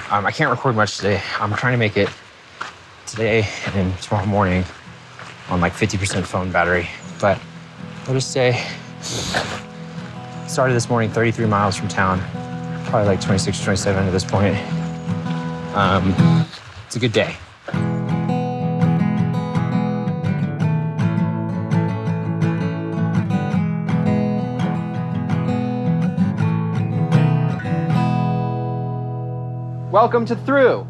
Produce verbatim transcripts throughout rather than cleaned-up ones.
Um, I can't record much today. I'm trying to make it today and tomorrow morning on like fifty percent phone battery. But I'll just say, started this morning thirty-three miles from town, probably like twenty-six, twenty-seven at this point. Um, it's a good day. Welcome to Through.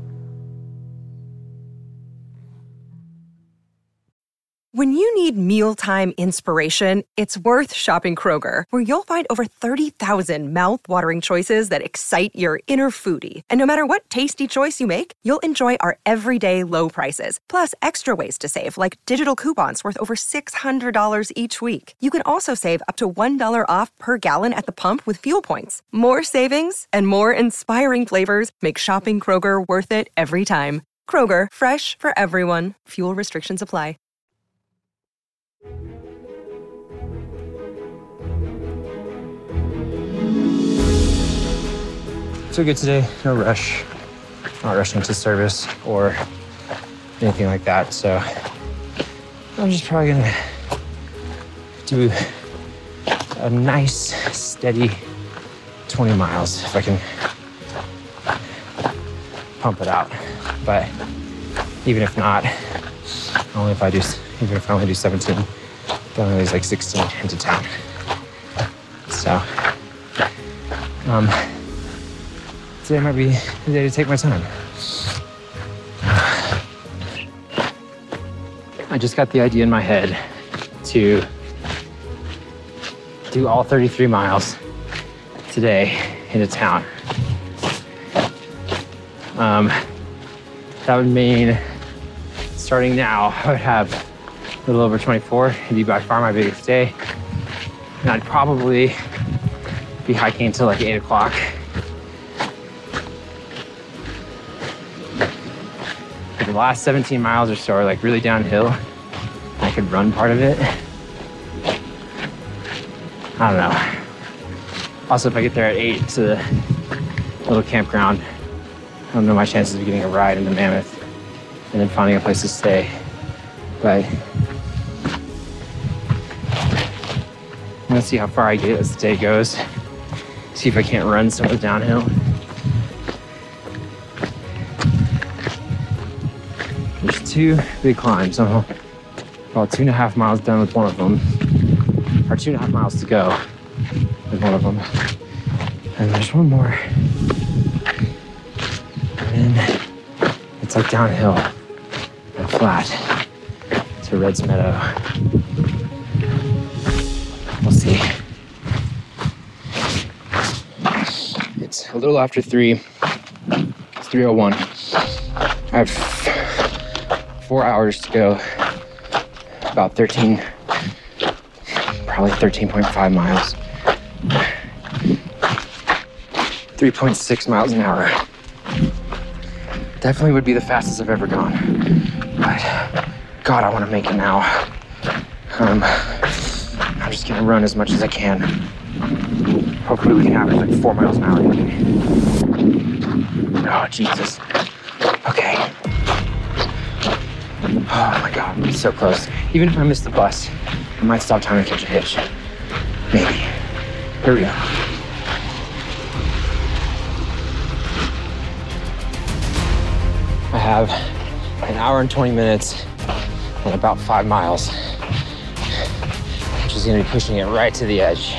When you need mealtime inspiration, it's worth shopping Kroger, where you'll find over thirty thousand mouth-watering choices that excite your inner foodie. And no matter what tasty choice you make, you'll enjoy our everyday low prices, plus extra ways to save, like digital coupons worth over six hundred dollars each week. You can also save up to one dollar off per gallon at the pump with fuel points. More savings and more inspiring flavors make shopping Kroger worth it every time. Kroger, fresh for everyone. Fuel restrictions apply. So good today, no rush. Not rushing to service or anything like that. So I'm just probably gonna do a nice, steady twenty miles if I can pump it out. But even if not, only if I do, even if I only do seventeen, then only like sixteen into town. So, um, today might be the day to take my time. I just got the idea in my head to do all thirty-three miles today into town. Um, that would mean starting now, I would have a little over twenty-four. It'd be by far my biggest day. And I'd probably be hiking until like eight o'clock. The last seventeen miles or so are like really downhill. I could run part of it. I don't know. Also, if I get there at eight to the little campground, I don't know my chances of getting a ride into Mammoth and then finding a place to stay. But I'm gonna see how far I get as the day goes. See if I can't run some of the downhill. There's two big climbs. I'm about two and a half miles done with one of them, or two and a half miles to go with one of them. And there's one more. And then it's like downhill and flat to Red's Meadow. We'll see. It's a little after three. It's three oh one. I have four hours to go. About thirteen, probably thirteen point five miles. three point six miles an hour. Definitely would be the fastest I've ever gone. But God, I want to make it now. Um, I'm just gonna run as much as I can. Hopefully we can average like four miles an hour. Oh, Jesus. Okay. Oh my God, I'm so close. Even if I miss the bus, I might stop time to catch a hitch. Maybe. Here we go. I have an hour and twenty minutes and about five miles, which is gonna be pushing it right to the edge.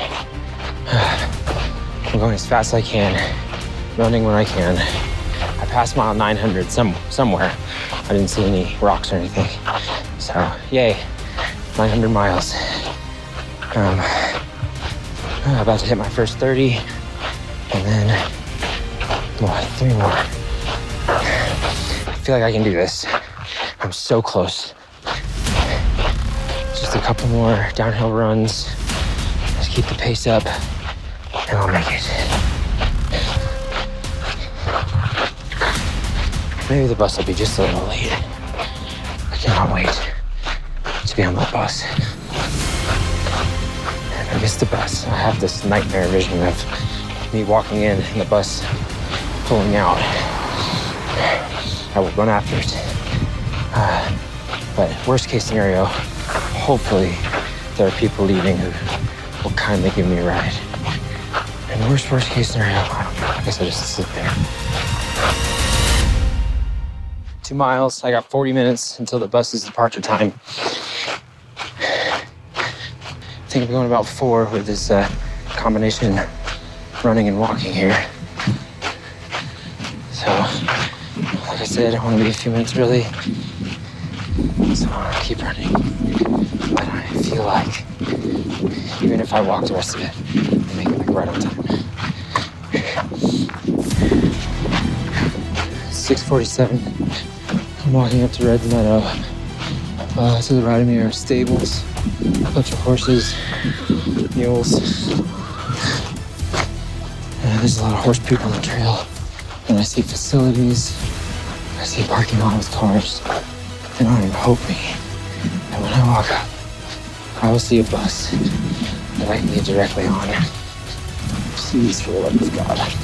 I'm going as fast as I can, running when I can. I passed mile nine hundred some, somewhere. I didn't see any rocks or anything. So, yay, nine hundred miles. Um, about to hit my first thirty, and then more, three more. I feel like I can do this. I'm so close. Just a couple more downhill runs. Just keep the pace up, and I'll make it. Maybe the bus will be just a little late. I cannot wait to be on the bus. And I miss the bus. I have this nightmare vision of me walking in and the bus pulling out. I will run after it. Uh, but worst case scenario, hopefully there are people leaving who will kindly give me a ride. And worst, worst case scenario, I don't know, I guess I just sit there. Two miles, I got forty minutes until the bus's departure time. I think I'm going about four with this uh, combination running and walking here. So, like I said, I want to be a few minutes early. So I'll keep running. But I feel like even if I walk the rest of it, I make it like right on time. six forty-seven. I'm walking up to Red Meadow. Uh, to the right of me are stables, a bunch of horses, mules. Uh, there's a lot of horse poop on the trail. And I see facilities. I see a parking lot with cars. And I'm hoping that when I walk up, I will see a bus that I can get directly on. Please, for the love of God.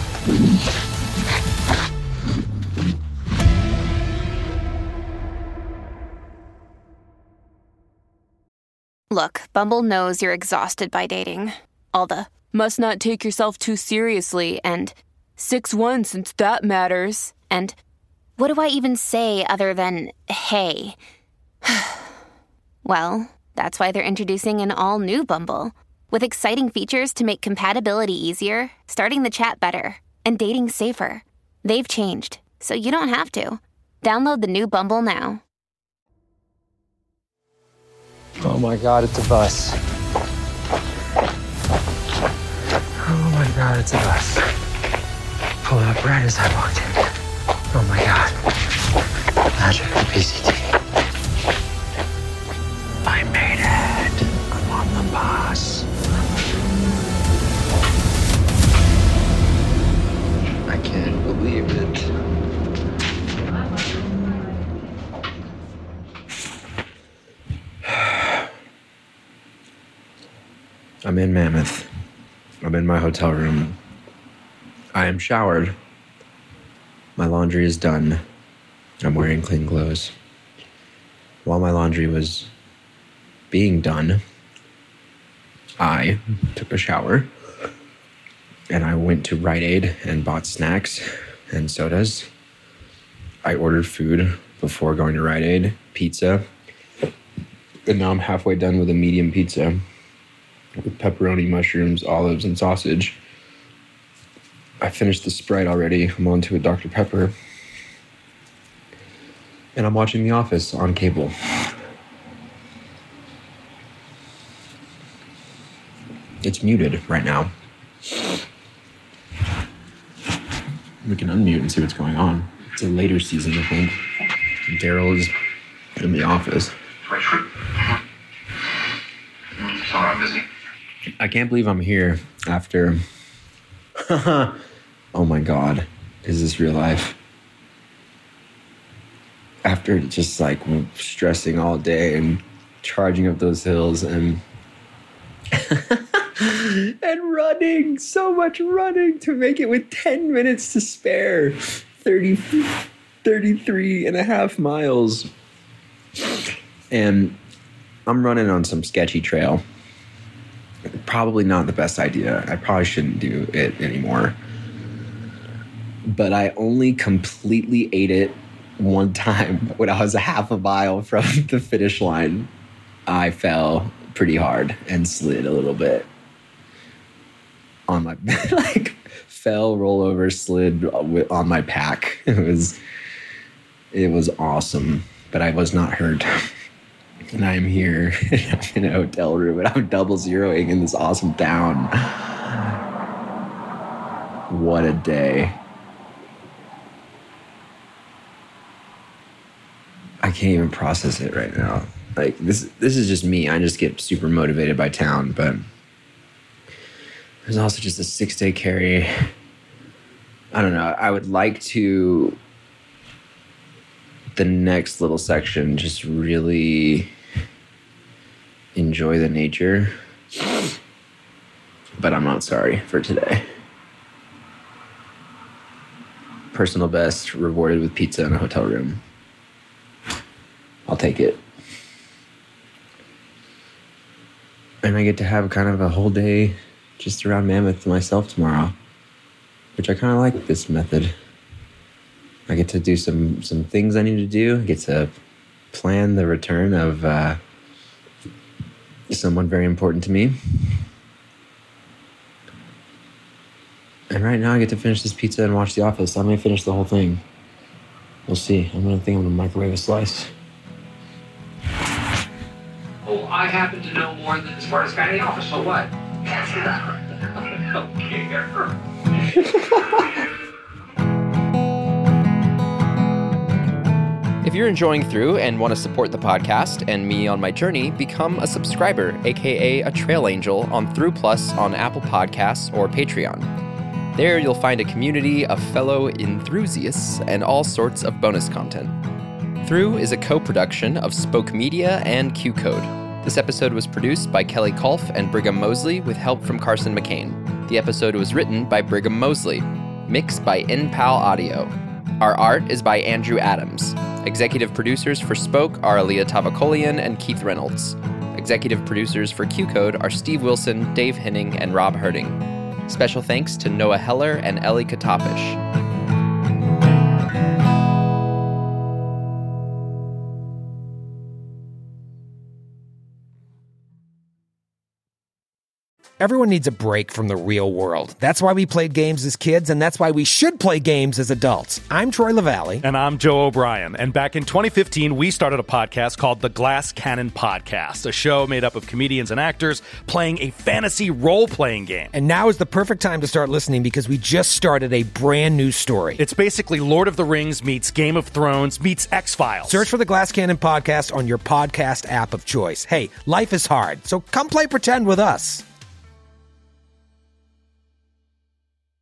Look, Bumble knows you're exhausted by dating. All the must not take yourself too seriously and six one since that matters. And what do I even say other than hey? Well, that's why they're introducing an all-new Bumble with exciting features to make compatibility easier, starting the chat better, and dating safer. They've changed, so you don't have to. Download the new Bumble now. Oh my God, it's a bus. Oh my God, it's a bus. Pulled up right as I walked in. Oh my God. Magic of P C T. I made it. I'm on the bus. I can't believe it. I'm in Mammoth. I'm in my hotel room. I am showered. My laundry is done. I'm wearing clean clothes. While my laundry was being done, I took a shower and I went to Rite Aid and bought snacks and sodas. I ordered food before going to Rite Aid, pizza. And now I'm halfway done with a medium pizza with pepperoni, mushrooms, olives, and sausage. I finished the Sprite already. I'm on to a Doctor Pepper. And I'm watching The Office on cable. It's muted right now. We can unmute and see what's going on. It's a later season, I think. Daryl is in the office. Sorry, I'm busy. I can't believe I'm here after... Oh my God, is this real life? After just like stressing all day and charging up those hills and... and running, so much running to make it with ten minutes to spare. thirty, thirty-three and a half miles. And I'm running on some sketchy trail. Probably not the best idea. I probably shouldn't do it anymore. But I only completely ate it one time when I was a half a mile from the finish line. I fell pretty hard and slid a little bit on my, like, fell, roll over, slid on my pack. It was, it was awesome, but I was not hurt. And I'm here in a hotel room and I'm double zeroing in this awesome town. What a day. I can't even process it right now. Like, this this is just me. I just get super motivated by town, but there's also just a six-day carry. I don't know. I would like to, the next little section, just really enjoy the nature. But I'm not sorry for today. personal best rewarded with pizza in a hotel room. I'll take it. And I get to have kind of a whole day just around Mammoth to myself tomorrow, which I kind of like this method. I get to do some, some things I need to do. I get to plan the return of uh, someone very important to me. And right now I get to finish this pizza and watch The Office. I may finish the whole thing. We'll see. I'm gonna think I'm gonna microwave a slice. Oh, I happen to know more than the smartest guy in the office, so what? I don't care. If you're enjoying Through and want to support the podcast and me on my journey, become a subscriber, aka a trail angel, on Through Plus on Apple Podcasts or Patreon. There you'll find a community of fellow enthusiasts and all sorts of bonus content. Through is a co-production of Spoke Media and Q Code. This episode was produced by Kelly Kolf and Brigham Mosley with help from Carson McCain. The episode was written by Brigham Mosley. Mixed by N P A L Audio. Our art is by Andrew Adams. Executive producers for Spoke are Aaliyah Tavakolian and Keith Reynolds. Executive producers for Q Code are Steve Wilson, Dave Henning, and Rob Herding. Special thanks to Noah Heller and Ellie Katapish. Everyone needs a break from the real world. That's why we played games as kids, and that's why we should play games as adults. I'm Troy LaValle. And I'm Joe O'Brien. And back in twenty fifteen, we started a podcast called The Glass Cannon Podcast, a show made up of comedians and actors playing a fantasy role-playing game. And now is the perfect time to start listening because we just started a brand new story. It's basically Lord of the Rings meets Game of Thrones meets X-Files. Search for The Glass Cannon Podcast on your podcast app of choice. Hey, life is hard, so come play pretend with us.